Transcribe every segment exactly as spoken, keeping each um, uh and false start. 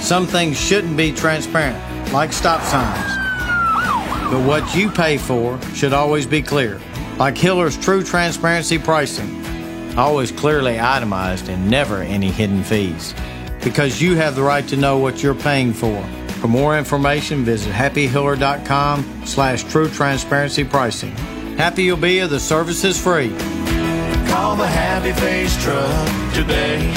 Some things shouldn't be transparent, like stop signs. But what you pay for should always be clear, like Hiller's True Transparency Pricing. Always clearly itemized and never any hidden fees. Because you have the right to know what you're paying for. For more information, visit happy hiller dot com slash true transparency pricing. Happy you'll be if the service is free. Call the Happy Face Truck today.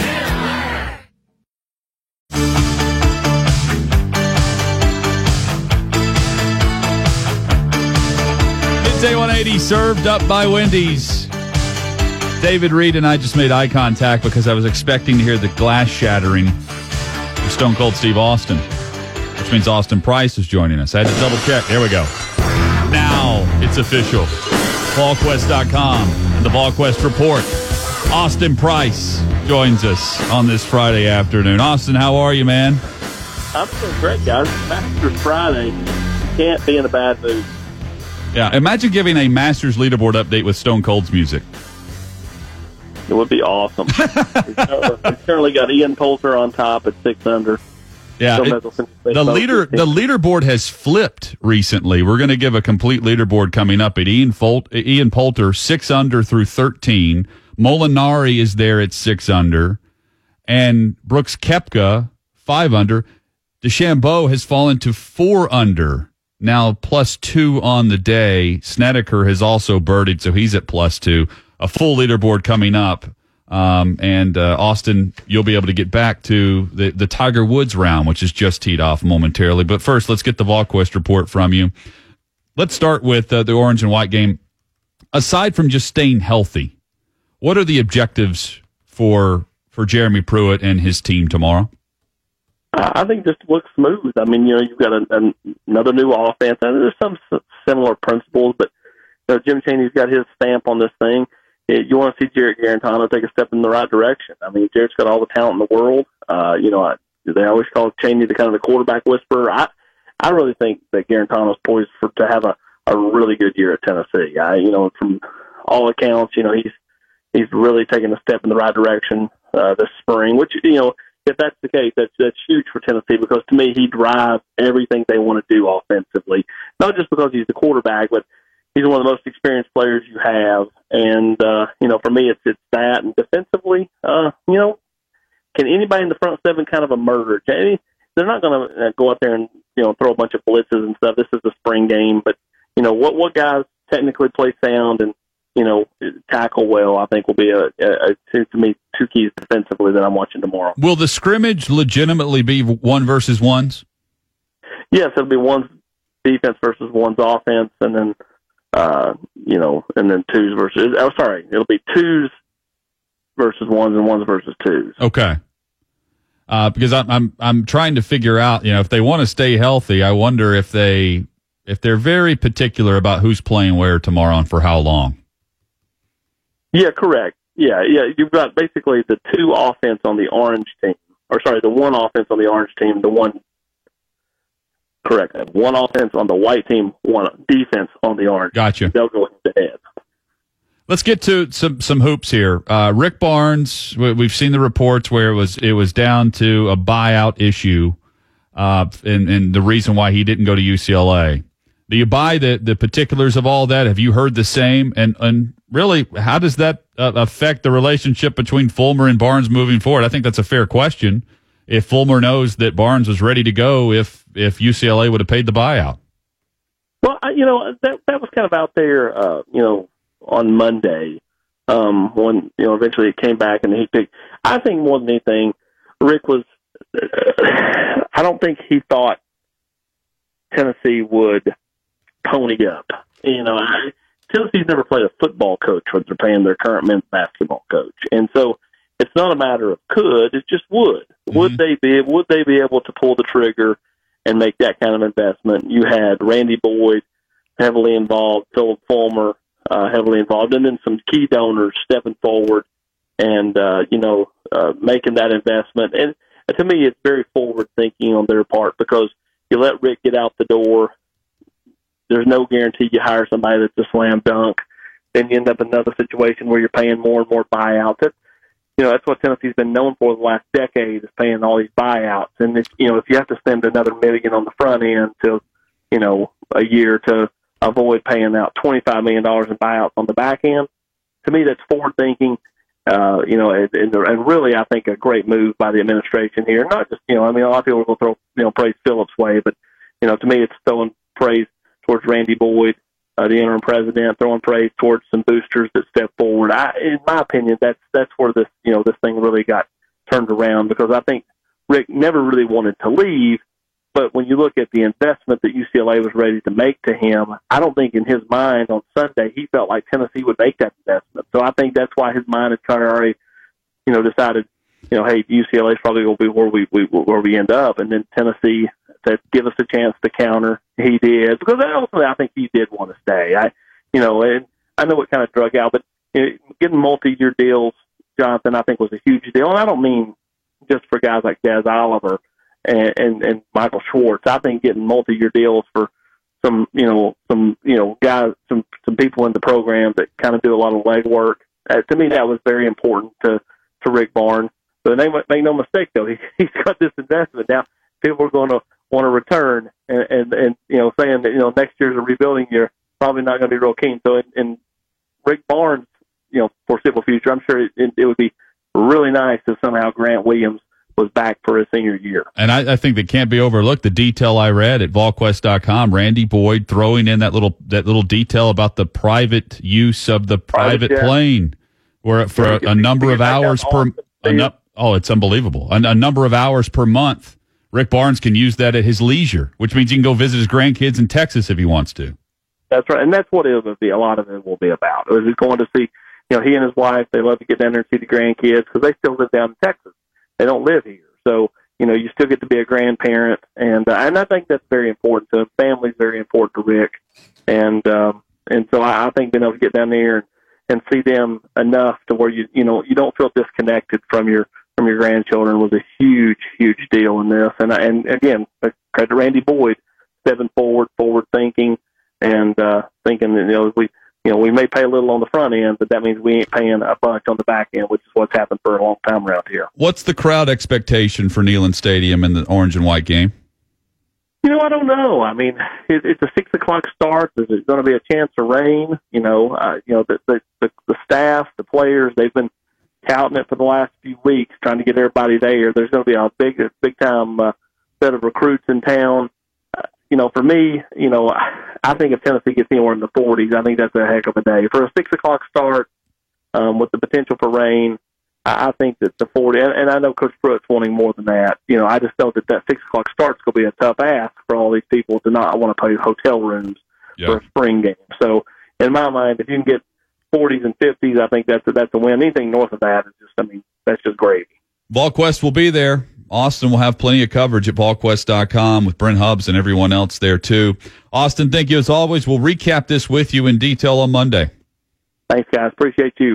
Midday one eighty served up by Wendy's. David Reed and I just made eye contact because I was expecting to hear the glass shattering of Stone Cold Steve Austin, which means Austin Price is joining us. I had to double check. There we go. Now it's official. Vol Quest dot com and the VolQuest Report. Austin Price joins us on this Friday afternoon. Austin, how are you, man? I'm doing great, guys. Masters Friday. Can't be in a bad mood. Yeah, imagine giving a Masters leaderboard update with Stone Cold's music. It would be awesome. We've currently got Ian Poulter on top at six under. Yeah, it, the leader the leaderboard has flipped recently. We're going to give a complete leaderboard coming up at Ian Folt, Ian Poulter six under through thirteen. Molinari is there at six under, and Brooks Koepka five under. DeChambeau has fallen to four under, now plus two on the day. Snedeker has also birdied, so he's at plus two. A full leaderboard coming up. Um, and uh, Austin, you'll be able to get back to the, the Tiger Woods round, which is just teed off momentarily. But first, let's get the VolQuest report from you. Let's start with uh, the orange and white game. Aside from just staying healthy, what are the objectives for for Jeremy Pruitt and his team tomorrow? I think just look smooth. I mean, you know, you've got a, a, another new offense, and there's some similar principles, but you know, Jim Chaney's got his stamp on this thing. You want to see Jarrett Garantano take a step in the right direction. I mean, Jarrett's got all the talent in the world. Uh, you know, I, they always call Chaney the kind of the quarterback whisperer. I, I really think that Garantano's poised for to have a, a really good year at Tennessee. I, you know, from all accounts, you know, he's he's really taking a step in the right direction uh, this spring. Which, you know, if that's the case, that's that's huge for Tennessee because to me, he drives everything they want to do offensively. Not just because he's the quarterback, but he's one of the most experienced players you have, and uh, you know, for me, it's it's that. And defensively, uh, you know, can anybody in the front seven kind of a murder? Any, they're not going to go out there and you know throw a bunch of blitzes and stuff. This is the spring game, but you know what what guys technically play sound and you know tackle well, I think will be a, a, a to me two keys defensively that I'm watching tomorrow. Will the scrimmage legitimately be one versus ones? Yes, it'll be one's defense versus one's offense, and then. Uh, you know, and then twos versus, oh, sorry, it'll be twos versus ones and ones versus twos. Okay. Uh, because I'm, I'm, I'm trying to figure out, you know, if they want to stay healthy, I wonder if they, if they're very particular about who's playing where tomorrow and for how long. Yeah, correct. Yeah, yeah. You've got basically the two offense on the orange team, or sorry, the one offense on the orange team, the one Correct. One offense on the white team, one defense on the orange. Gotcha. They'll go head to head. Let's get to some some hoops here. Uh, Rick Barnes, we've seen the reports where it was it was down to a buyout issue, uh, and and the reason why he didn't go to U C L A. Do you buy the the particulars of all that? Have you heard the same? And and really, how does that uh, affect the relationship between Fulmer and Barnes moving forward? I think that's a fair question. If Fulmer knows that Barnes was ready to go, if if U C L A would have paid the buyout. Well, you know, that that was kind of out there, uh, you know, on Monday um, when, you know, eventually it came back and he picked. I think more than anything, Rick was, uh, I don't think he thought Tennessee would pony up. You know, I, Tennessee's never played a football coach when they're paying their current men's basketball coach. And so, it's not a matter of could, it's just would. Mm-hmm. Would they be would they be able to pull the trigger and make that kind of investment? You had Randy Boyd heavily involved, Philip Fulmer uh, heavily involved, and then some key donors stepping forward and uh, you know uh, making that investment. And uh, to me, it's very forward thinking on their part because you let Rick get out the door. There's no guarantee you hire somebody that's a slam dunk. Then you end up in another situation where you're paying more and more buyouts. It, you know, that's what Tennessee's been known for the last decade, is paying all these buyouts. And if, you know, if you have to spend another million on the front end to, you know, a year to avoid paying out twenty-five million dollars in buyouts on the back end, to me, that's forward thinking. Uh, you know, and, and really, I think a great move by the administration here. Not just, you know, I mean, a lot of people will throw, you know, praise Phillips' way, but, you know, to me, it's throwing praise towards Randy Boyd, uh, the interim president, throwing praise towards some boosters that step forward. I, in my opinion, that's that's where this, you know, this thing really got turned around, because I think Rick never really wanted to leave. But when you look at the investment that U C L A was ready to make to him, I don't think in his mind on Sunday he felt like Tennessee would make that investment. So I think that's why his mind had kind of already, you know, decided, you know, hey, U C L A is probably going to be where we, we where we end up. And then Tennessee said, give us a chance to counter. He did, because ultimately I think he did want to stay. I, you know, and I know it kind of drug out, but you know, getting multi-year deals, Jonathan, I think was a huge deal. And I don't mean just for guys like Des Oliver And, and, and Michael Schwartz. I think getting multi-year deals for some, you know, some, you know, guys, some, some people in the program that kind of do a lot of legwork. Uh, to me, that was very important to, to Rick Barnes. But they make no mistake, though, he, he's got this investment now. People are going to want to return, and, and, and you know, saying that, you know, next year's a rebuilding year, probably not going to be real keen. So, in, in Rick Barnes, you know, foreseeable future, I'm sure it, it, it would be really nice if somehow Grant Williams was back for his senior year. And I, I think that can't be overlooked. The detail I read at vol quest dot com, Randy Boyd throwing in that little that little detail about the private use of the private, private plane, where for a, a number of hours per a nu- oh, it's unbelievable. A, a number of hours per month, Rick Barnes can use that at his leisure, which means he can go visit his grandkids in Texas if he wants to. That's right, and that's what it will be. A lot of it will be about. Is he going to see? You know, he and his wife, they love to get down there and see the grandkids because they still live down in Texas. They don't live here. So, you know, you still get to be a grandparent. And uh, and I think that's very important to family's very important to Rick. And um, and so I, I think being able to get down there and, and see them enough to where, you you know, you don't feel disconnected from your from your grandchildren was a huge, huge deal in this. And, and again, credit to Randy Boyd, stepping forward, forward thinking, and uh, thinking that, you know, we, You know, we may pay a little on the front end, but that means we ain't paying a bunch on the back end, which is what's happened for a long time around here. What's the crowd expectation for Neyland Stadium in the orange and white game? You know, I don't know. I mean, it, it's a six o'clock start. There's going to be a chance of rain. You know, uh, you know the, the the the staff, the players, they've been touting it for the last few weeks, trying to get everybody there. There's going to be a big, big time uh, set of recruits in town. Uh, you know, for me, you know, I think if Tennessee gets anywhere in the forties, I think that's a heck of a day. For a six o'clock start um, with the potential for rain, I, I think that the forty, and, and I know Coach Pruitt's wanting more than that. You know, I just know that that six o'clock start's going to be a tough ask for all these people to not want to pay hotel rooms yeah. for a spring game. So, in my mind, if you can get forties and fifties, I think that's a, that's a win. Anything north of that is just, I mean, that's just gravy. VolQuest will be there. Austin will have plenty of coverage at vol quest dot com with Brent Hubbs and everyone else there, too. Austin, thank you as always. We'll recap this with you in detail on Monday. Thanks, guys. Appreciate you.